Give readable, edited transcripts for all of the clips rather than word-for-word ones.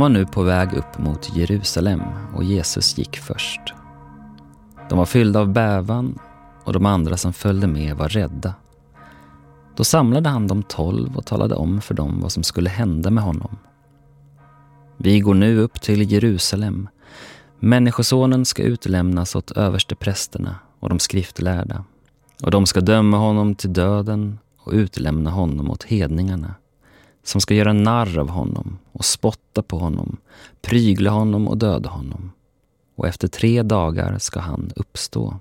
var nu på väg upp mot Jerusalem och Jesus gick först. De var fyllda av bävan och de andra som följde med var rädda. Då samlade han de 12 och talade om för dem vad som skulle hända med honom. Vi går nu upp till Jerusalem. Människosonen ska utlämnas åt översteprästerna och de skriftlärda. Och de ska döma honom till döden och utlämna honom åt hedningarna, som ska göra narr av honom och spotta på honom, prygla honom och döda honom. Och efter 3 dagar ska han uppstå.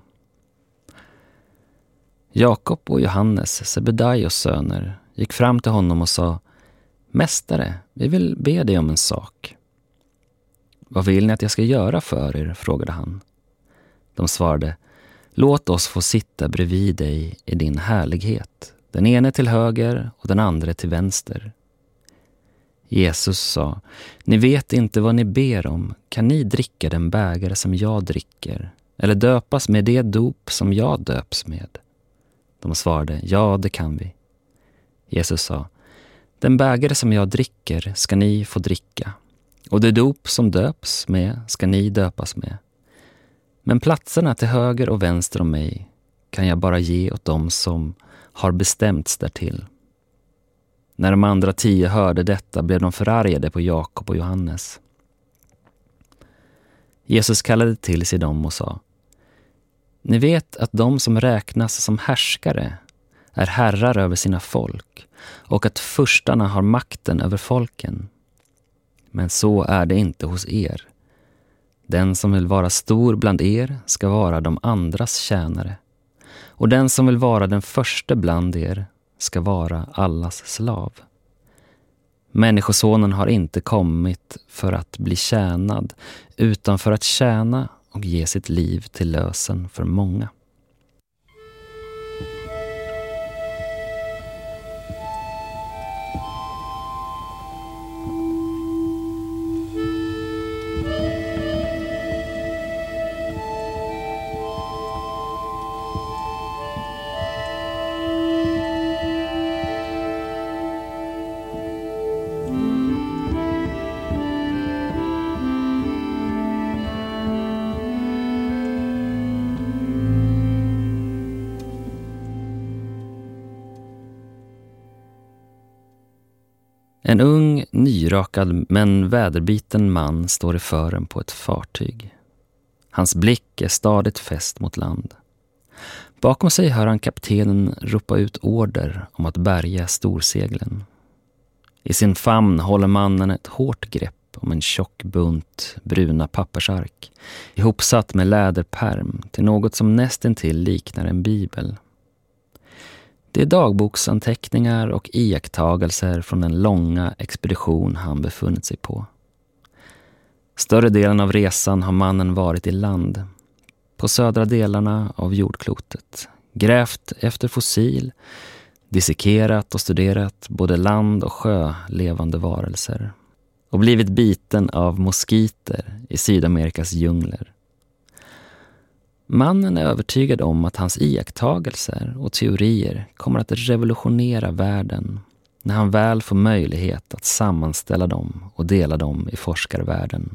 Jakob och Johannes, Sebedaios söner, gick fram till honom och sa: Mästare, vi vill be dig om en sak. Vad vill ni att jag ska göra för er? Frågade han. De svarade: Låt oss få sitta bredvid dig i din härlighet, den ene till höger och den andra till vänster. Jesus sa: Ni vet inte vad ni ber om. Kan ni dricka den bägare som jag dricker, eller döpas med det dop som jag döps med? De svarade: Ja, det kan vi. Jesus sa: Den bägare som jag dricker ska ni få dricka, och det dop som döps med ska ni döpas med. Men platserna till höger och vänster om mig kan jag bara ge åt dem som har bestämts därtill. När de andra 10 hörde detta blev de förargade på Jakob och Johannes. Jesus kallade till sig dem och sa: Ni vet att de som räknas som härskare är herrar över sina folk, och att furstarna har makten över folken. Men så är det inte hos er. Den som vill vara stor bland er ska vara de andras tjänare, och den som vill vara den första bland er ska vara allas slav. Människosonen har inte kommit för att bli tjänad, utan för att tjäna och ge sitt liv till lösen för många. En ung, nyrakad men väderbiten man står i fören på ett fartyg. Hans blick är stadigt fäst mot land. Bakom sig hör han kaptenen ropa ut order om att bärga storseglen. I sin famn håller mannen ett hårt grepp om en tjock bunt bruna pappersark, ihopsatt med läderpärm till något som nästintill liknar en bibel. Det är dagboksanteckningar och iakttagelser från den långa expedition han befunnit sig på. Större delen av resan har mannen varit i land, på södra delarna av jordklotet, grävt efter fossil, dissekerat och studerat både land- och sjölevande varelser och blivit biten av moskiter i Sydamerikas djungler. Mannen är övertygad om att hans iakttagelser och teorier kommer att revolutionera världen när han väl får möjlighet att sammanställa dem och dela dem i forskarvärlden.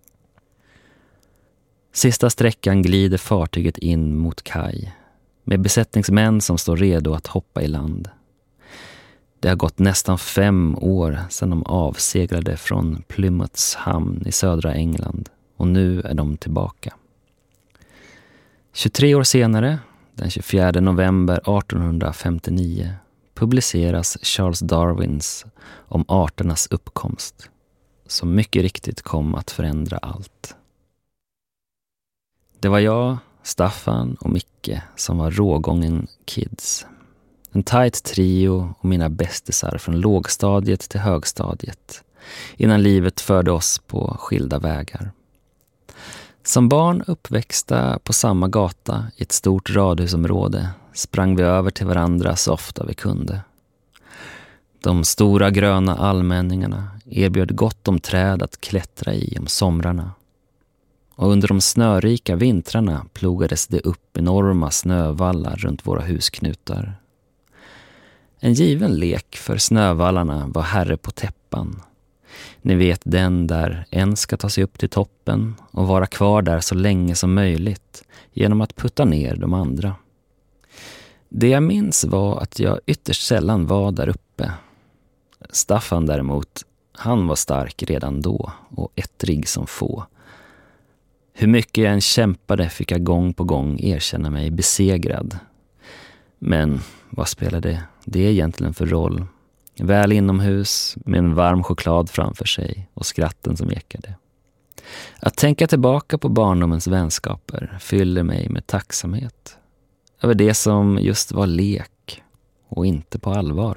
Sista sträckan glider fartyget in mot kaj med besättningsmän som står redo att hoppa i land. Det har gått nästan 5 år sedan de avseglade från Plymouths hamn i södra England, och nu är de tillbaka. 23 år senare, den 24 november 1859, publiceras Charles Darwins om arternas uppkomst, som mycket riktigt kom att förändra allt. Det var jag, Staffan och Micke som var rågången kids. En tight trio och mina bästisar från lågstadiet till högstadiet, innan livet förde oss på skilda vägar. Som barn uppväxta på samma gata i ett stort radhusområde sprang vi över till varandra så ofta vi kunde. De stora gröna allmänningarna erbjöd gott om träd att klättra i om somrarna. Och under de snörika vintrarna plogades det upp enorma snövallar runt våra husknutar. En given lek för snövallarna var herre på täppan. Ni vet, den där en ska ta sig upp till toppen och vara kvar där så länge som möjligt genom att putta ner de andra. Det jag minns var att jag ytterst sällan var där uppe. Staffan däremot, han var stark redan då och ettrig som få. Hur mycket jag än kämpade fick jag gång på gång erkänna mig besegrad. Men vad spelade det egentligen för roll? Väl inomhus med en varm choklad framför sig och skratten som ekade. Att tänka tillbaka på barndomens vänskaper fyller mig med tacksamhet över det som just var lek och inte på allvar.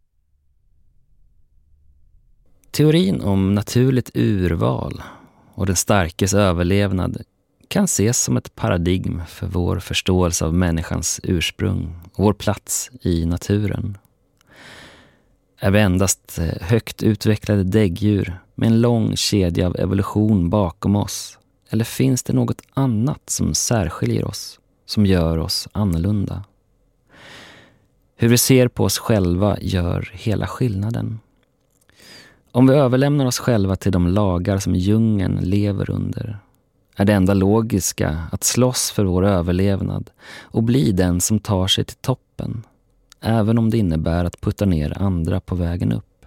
Teorin om naturligt urval och den starkes överlevnad kan ses som ett paradigm för vår förståelse av människans ursprung och vår plats i naturen. Är vi endast högt utvecklade däggdjur med en lång kedja av evolution bakom oss? Eller finns det något annat som särskiljer oss, som gör oss annorlunda? Hur vi ser på oss själva gör hela skillnaden. Om vi överlämnar oss själva till de lagar som djungeln lever under, är det enda logiska att slåss för vår överlevnad och bli den som tar sig till toppen, även om det innebär att putta ner andra på vägen upp.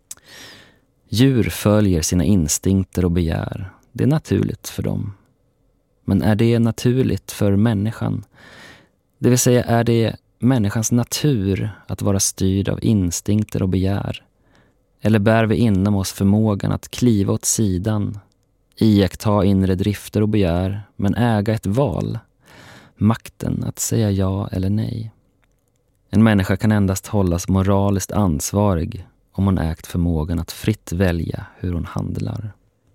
Djur följer sina instinkter och begär. Det är naturligt för dem. Men är det naturligt för människan? Det vill säga, är det människans natur att vara styrd av instinkter och begär? Eller bär vi inom oss förmågan att kliva åt sidan, iaktta inre drifter och begär, men äga ett val, makten att säga ja eller nej? En människa kan endast hållas moraliskt ansvarig om hon ägt förmågan att fritt välja hur hon handlar.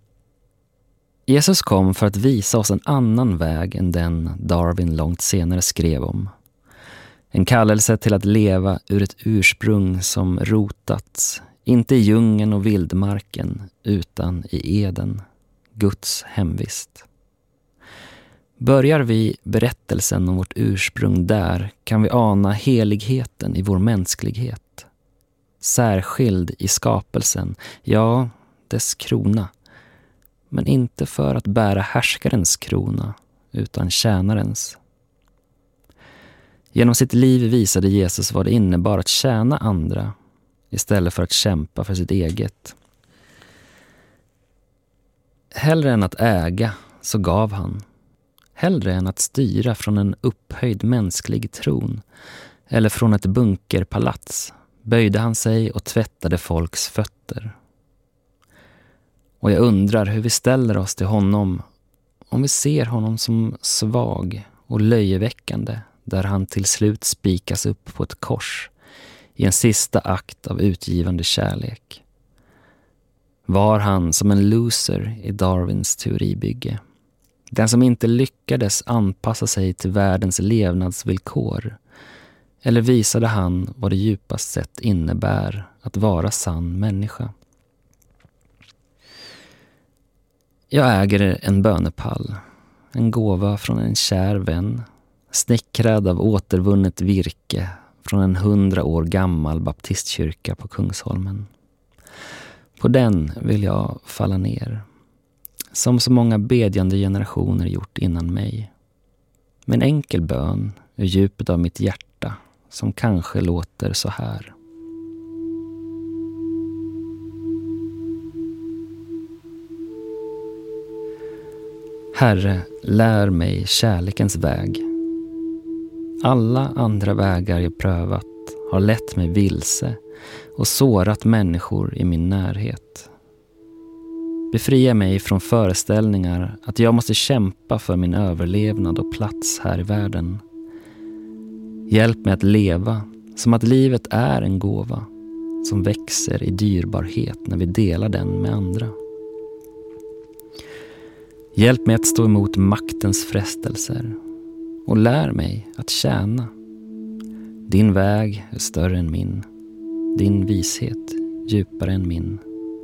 Jesus kom för att visa oss en annan väg än den Darwin långt senare skrev om. En kallelse till att leva ur ett ursprung som rotats, inte i djungeln och vildmarken, utan i Eden, Guds hemvist. Börjar vi berättelsen om vårt ursprung där kan vi ana heligheten i vår mänsklighet. Särskild i skapelsen, ja, dess krona. Men inte för att bära härskarens krona, utan tjänarens. Genom sitt liv visade Jesus vad det innebar att tjäna andra istället för att kämpa för sitt eget. Hellre än att äga så gav han. Hellre än att styra från en upphöjd mänsklig tron eller från ett bunkerpalats böjde han sig och tvättade folks fötter. Och jag undrar hur vi ställer oss till honom om vi ser honom som svag och löjeväckande där han till slut spikas upp på ett kors i en sista akt av utgivande kärlek. Var han som en loser i Darwins teoribygge? Den som inte lyckades anpassa sig till världens levnadsvillkor? Eller visade han vad det djupast sett innebär att vara sann människa? Jag äger en bönepall, en gåva från en kär vän, snickrad av återvunnet virke från en 100 år gammal baptistkyrka på Kungsholmen. På den vill jag falla ner, som så många bedjande generationer gjort innan mig. Med en enkel bön ur djupet av mitt hjärta som kanske låter så här. Herre, lär mig kärlekens väg. Alla andra vägar jag prövat har lett mig vilse och sårat människor i min närhet. Befria mig från föreställningar att jag måste kämpa för min överlevnad och plats här i världen. Hjälp mig att leva som att livet är en gåva som växer i dyrbarhet när vi delar den med andra. Hjälp mig att stå emot maktens frestelser och lär mig att tjäna. Din väg är större än min, din vishet djupare än min.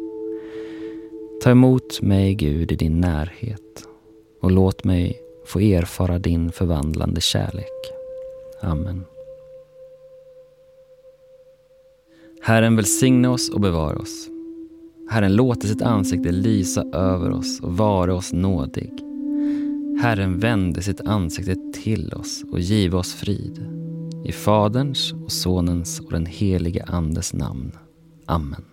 Ta emot mig, Gud, i din närhet och låt mig få erfara din förvandlande kärlek. Amen. Herren välsigne oss och bevara oss. Herren låter sitt ansikte lysa över oss och vara oss nådig. Herren vände sitt ansikte till oss och give oss frid. I Faderns och Sonens och den helige Andes namn. Amen.